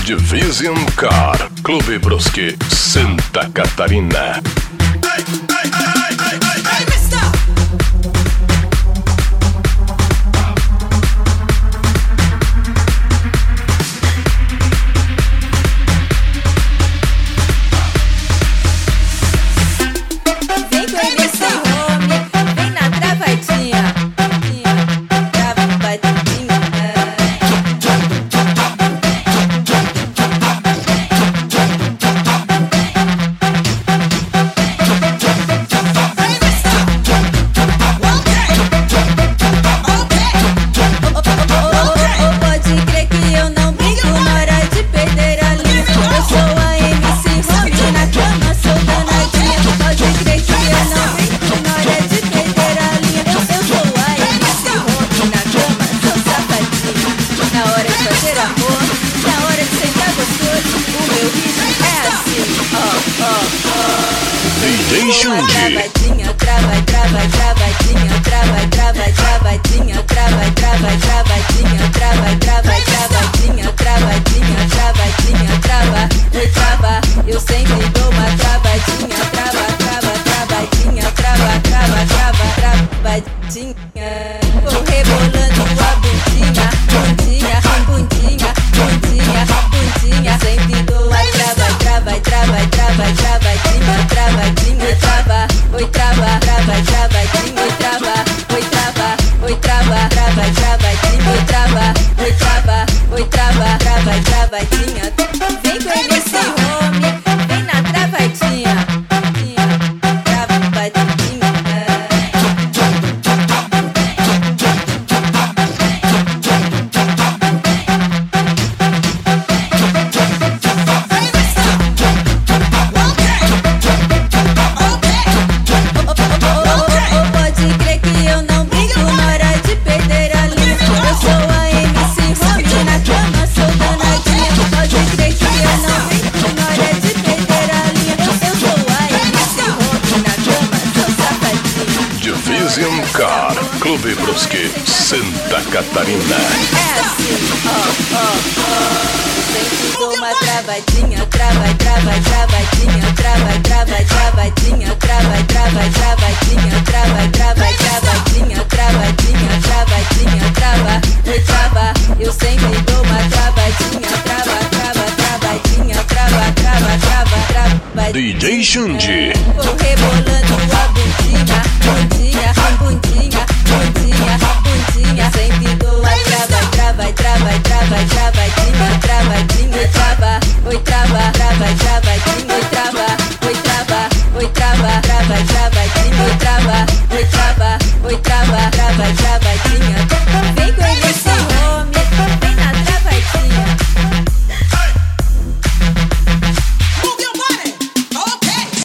Division Car, Clube Brusque, Santa Catarina. DJ Xande. Eu sempre dou uma travadinha, travadinha, travadinha. Vou rebolando a bundinha, sempre dou a travadinha, trava, oi trava, travadinha, oi trava, oi trava, oi trava, travadinha, oi trava, oi trava, travadinha. Vem com esse homem, vem na travadinha, travadinha. Pode crer que eu não brinco na hora de perder a linha. Eu sou a MC Rock, na cama sou danadinha. Pode crer que eu não brinco na hora de perder a linha. Eu sou a MC Rock, na cama sou safadinha. Division Car, Clube Brusque, Santa Catarina. É assim, sempre dou uma travadinha, travadinha, eu sempre dou uma travadinha, travadinha. DJ Xande. Vou rebolando a bundinha, sempre dou a travadinha, oi trava, travadinha.